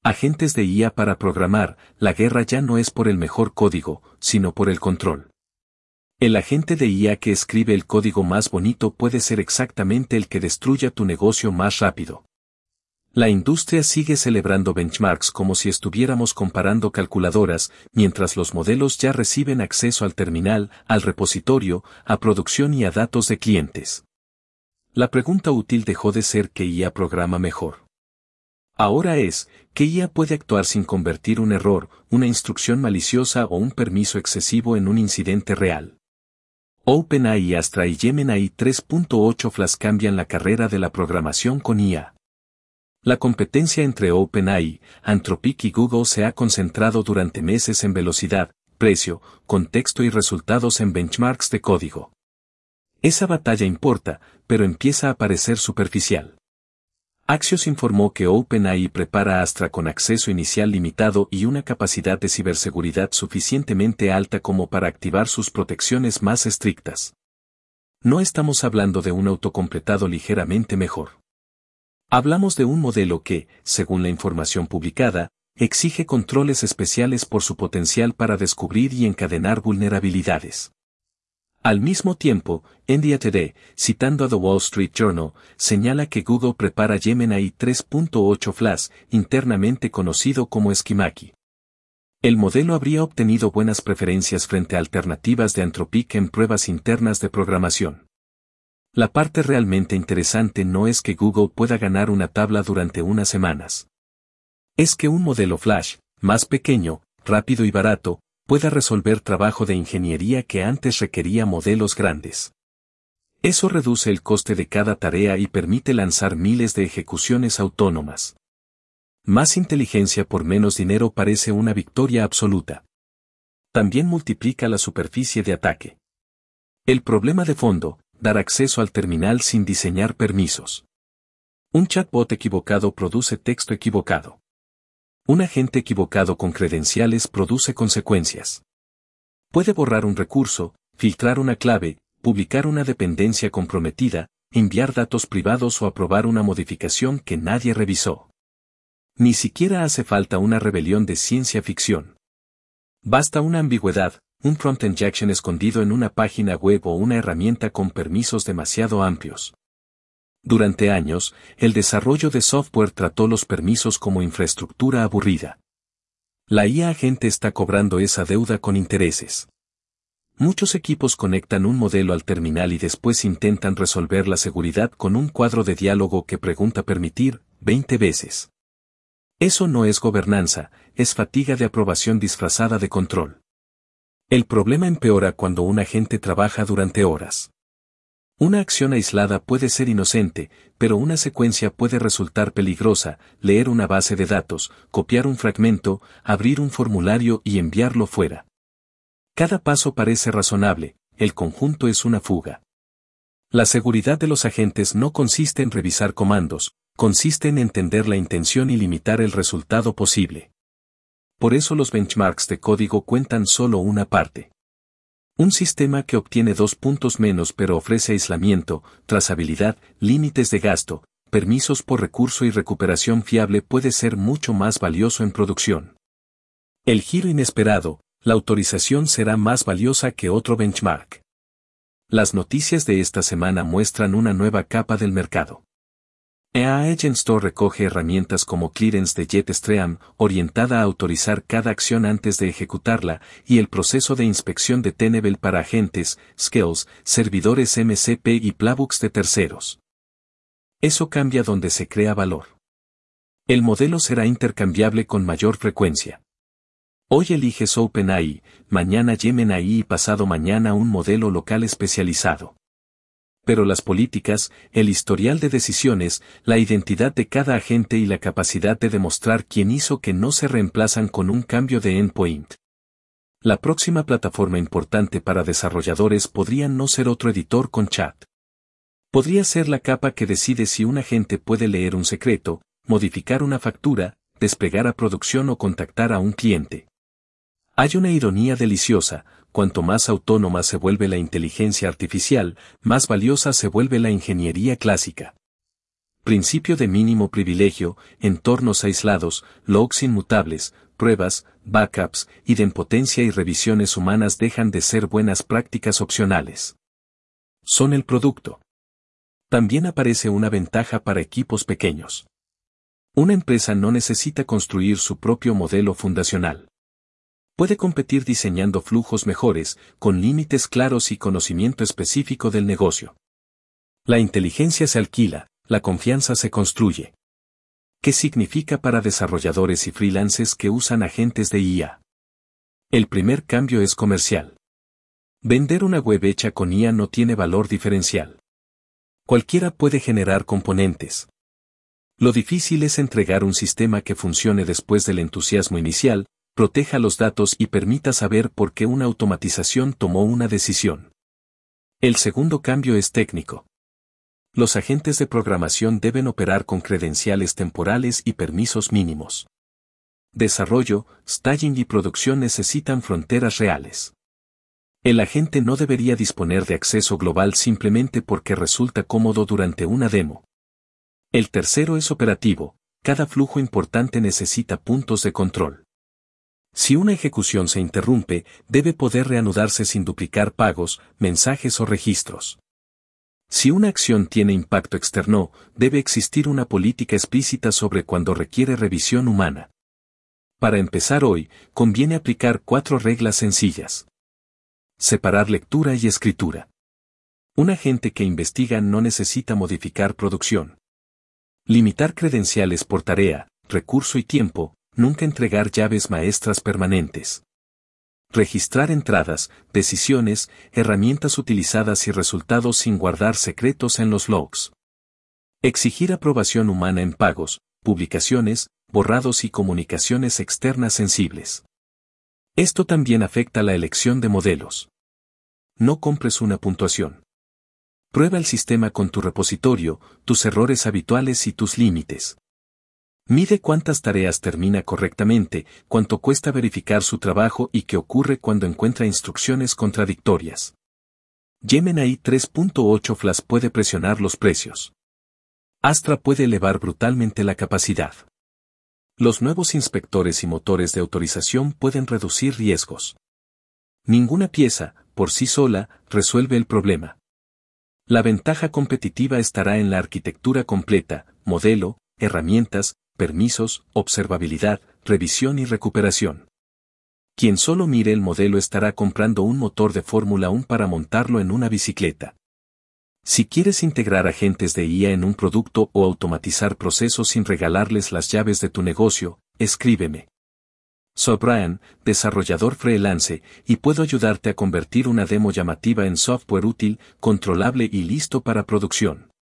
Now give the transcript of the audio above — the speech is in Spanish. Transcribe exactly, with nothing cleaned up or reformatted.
Agentes de I A para programar, la guerra ya no es por el mejor código, sino por el control. El agente de I A que escribe el código más bonito puede ser exactamente el que destruya tu negocio más rápido. La industria sigue celebrando benchmarks como si estuviéramos comparando calculadoras, mientras los modelos ya reciben acceso al terminal, al repositorio, a producción y a datos de clientes. La pregunta útil dejó de ser ¿qué I A programa mejor? Ahora es, ¿qué I A puede actuar sin convertir un error, una instrucción maliciosa o un permiso excesivo en un incidente real? OpenAI, Astra y Gemini tres punto ocho Flash cambian la carrera de la programación con I A. La competencia entre OpenAI, Anthropic y Google se ha concentrado durante meses en velocidad, precio, contexto y resultados en benchmarks de código. Esa batalla importa, pero empieza a parecer superficial. Axios informó que OpenAI prepara Astra con acceso inicial limitado y una capacidad de ciberseguridad suficientemente alta como para activar sus protecciones más estrictas. No estamos hablando de un autocompletado ligeramente mejor. Hablamos de un modelo que, según la información publicada, exige controles especiales por su potencial para descubrir y encadenar vulnerabilidades. Al mismo tiempo, India Today, citando a The Wall Street Journal, señala que Google prepara Gemini tres punto ocho Flash, internamente conocido como Esquimaki. El modelo habría obtenido buenas preferencias frente a alternativas de Anthropic en pruebas internas de programación. La parte realmente interesante no es que Google pueda ganar una tabla durante unas semanas. Es que un modelo Flash, más pequeño, rápido y barato, pueda resolver trabajo de ingeniería que antes requería modelos grandes. Eso reduce el coste de cada tarea y permite lanzar miles de ejecuciones autónomas. Más inteligencia por menos dinero parece una victoria absoluta. También multiplica la superficie de ataque. El problema de fondo, dar acceso al terminal sin diseñar permisos. Un chatbot equivocado produce texto equivocado. Un agente equivocado con credenciales produce consecuencias. Puede borrar un recurso, filtrar una clave, publicar una dependencia comprometida, enviar datos privados o aprobar una modificación que nadie revisó. Ni siquiera hace falta una rebelión de ciencia ficción. Basta una ambigüedad, un prompt injection escondido en una página web o una herramienta con permisos demasiado amplios. Durante años, el desarrollo de software trató los permisos como infraestructura aburrida. La I A agente está cobrando esa deuda con intereses. Muchos equipos conectan un modelo al terminal y después intentan resolver la seguridad con un cuadro de diálogo que pregunta permitir veinte veces. Eso no es gobernanza, es fatiga de aprobación disfrazada de control. El problema empeora cuando un agente trabaja durante horas. Una acción aislada puede ser inocente, pero una secuencia puede resultar peligrosa: leer una base de datos, copiar un fragmento, abrir un formulario y enviarlo fuera. Cada paso parece razonable, el conjunto es una fuga. La seguridad de los agentes no consiste en revisar comandos, consiste en entender la intención y limitar el resultado posible. Por eso los benchmarks de código cuentan solo una parte. Un sistema que obtiene dos puntos menos pero ofrece aislamiento, trazabilidad, límites de gasto, permisos por recurso y recuperación fiable puede ser mucho más valioso en producción. El giro inesperado, la autorización será más valiosa que otro benchmark. Las noticias de esta semana muestran una nueva capa del mercado. A I Agent Store recoge herramientas como Clearance de Jetstream, orientada a autorizar cada acción antes de ejecutarla, y el proceso de inspección de Tenable para agentes, Skills, servidores M C P y playbooks de terceros. Eso cambia donde se crea valor. El modelo será intercambiable con mayor frecuencia. Hoy eliges OpenAI, mañana Gemini y pasado mañana un modelo local especializado. Pero las políticas, el historial de decisiones, la identidad de cada agente y la capacidad de demostrar quién hizo que no se reemplazan con un cambio de endpoint. La próxima plataforma importante para desarrolladores podría no ser otro editor con chat. Podría ser la capa que decide si un agente puede leer un secreto, modificar una factura, desplegar a producción o contactar a un cliente. Hay una ironía deliciosa: cuanto más autónoma se vuelve la inteligencia artificial, más valiosa se vuelve la ingeniería clásica. Principio de mínimo privilegio, entornos aislados, logs inmutables, pruebas, backups, idempotencia y revisiones humanas dejan de ser buenas prácticas opcionales. Son el producto. También aparece una ventaja para equipos pequeños. Una empresa no necesita construir su propio modelo fundacional. Puede competir diseñando flujos mejores, con límites claros y conocimiento específico del negocio. La inteligencia se alquila, la confianza se construye. ¿Qué significa para desarrolladores y freelancers que usan agentes de I A? El primer cambio es comercial. Vender una web hecha con I A no tiene valor diferencial. Cualquiera puede generar componentes. Lo difícil es entregar un sistema que funcione después del entusiasmo inicial, proteja los datos y permita saber por qué una automatización tomó una decisión. El segundo cambio es técnico. Los agentes de programación deben operar con credenciales temporales y permisos mínimos. Desarrollo, staging y producción necesitan fronteras reales. El agente no debería disponer de acceso global simplemente porque resulta cómodo durante una demo. El tercero es operativo, cada flujo importante necesita puntos de control. Si una ejecución se interrumpe, debe poder reanudarse sin duplicar pagos, mensajes o registros. Si una acción tiene impacto externo, debe existir una política explícita sobre cuándo requiere revisión humana. Para empezar hoy, conviene aplicar cuatro reglas sencillas. Separar lectura y escritura. Un agente que investiga no necesita modificar producción. Limitar credenciales por tarea, recurso y tiempo, nunca entregar llaves maestras permanentes. Registrar entradas, decisiones, herramientas utilizadas y resultados sin guardar secretos en los logs. Exigir aprobación humana en pagos, publicaciones, borrados y comunicaciones externas sensibles. Esto también afecta la elección de modelos. No compres una puntuación. Prueba el sistema con tu repositorio, tus errores habituales y tus límites. Mide cuántas tareas termina correctamente, cuánto cuesta verificar su trabajo y qué ocurre cuando encuentra instrucciones contradictorias. Gemini tres punto ocho Flash puede presionar los precios. Astra puede elevar brutalmente la capacidad. Los nuevos inspectores y motores de autorización pueden reducir riesgos. Ninguna pieza, por sí sola, resuelve el problema. La ventaja competitiva estará en la arquitectura completa, modelo, herramientas, permisos, observabilidad, revisión y recuperación. Quien solo mire el modelo estará comprando un motor de Fórmula uno para montarlo en una bicicleta. Si quieres integrar agentes de I A en un producto o automatizar procesos sin regalarles las llaves de tu negocio, escríbeme. Soy Brian, desarrollador freelance, y puedo ayudarte a convertir una demo llamativa en software útil, controlable y listo para producción.